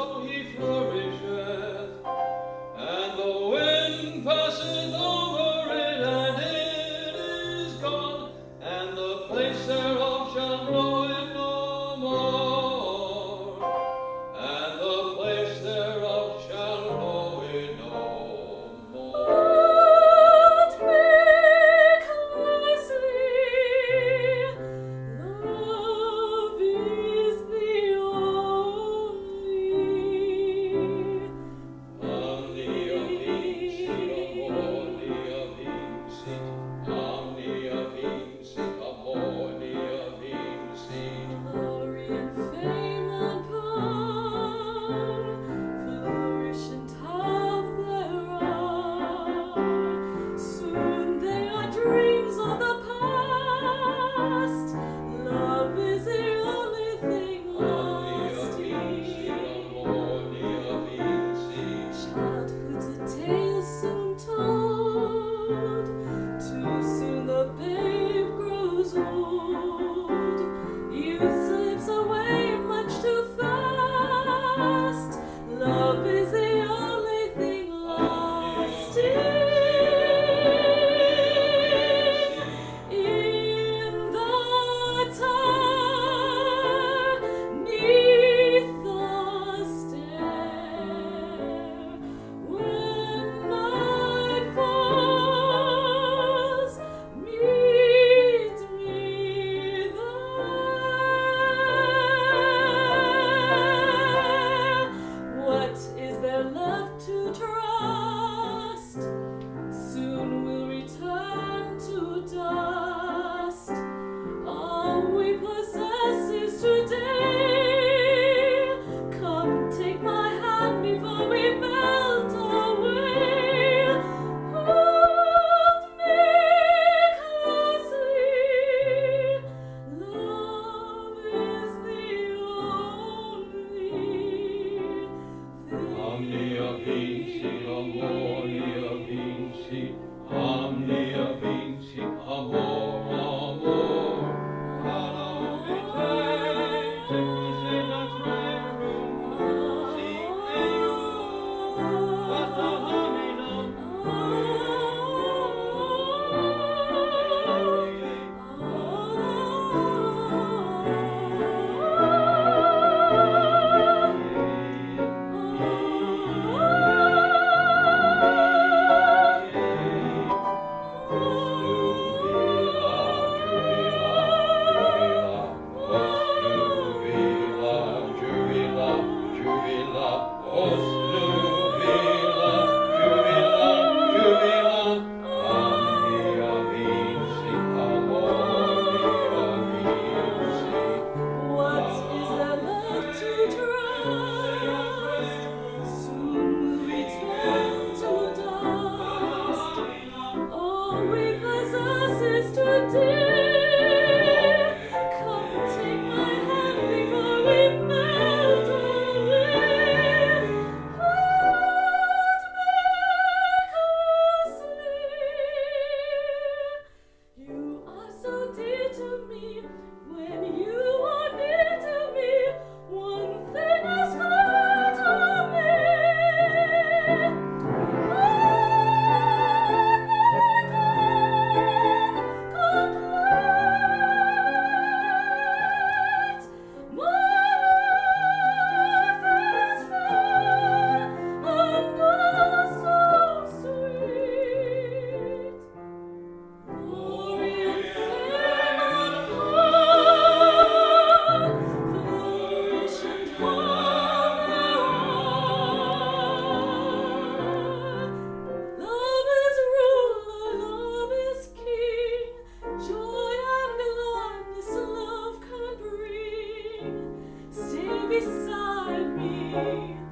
so he flourisheth, and the wind passeth over it, and it is gone, and the place thereof shall know it no more, and the place thereof shall know it no more. But make wisely, love is the glory and fame and power, flourish and have thereof. Soon they are dreams of the past. Love is the only thing lasting. Childhood's a tale soon told. Too soon the babe grows old. Youth slips away much too fast. Love is the only thing lasting. In the tower, 'neath the stair, when night falls, meet me there. What is there left to trust? Soon we'll return to dust. All we possess is today. Come, take my hand before we melt away. Hold me closely. Love is the only Omnia vinci, amor, vinci, omnia vinci, amor, amor. Hallo vitae, tecus in aeternum, si eius, vata hominum, What is there left to trust? Soon we'll return to dust. All we possess is today. Come, take my hand before we melt away. Hold me closely. You are so dear to me. When you are near to me, one thing is clear to me. Complete. My life is fair and so sweet. Glory and fame and power, flourish and have thereof. Love is ruler, love is king, joy and gladness love can bring. Stay beside me.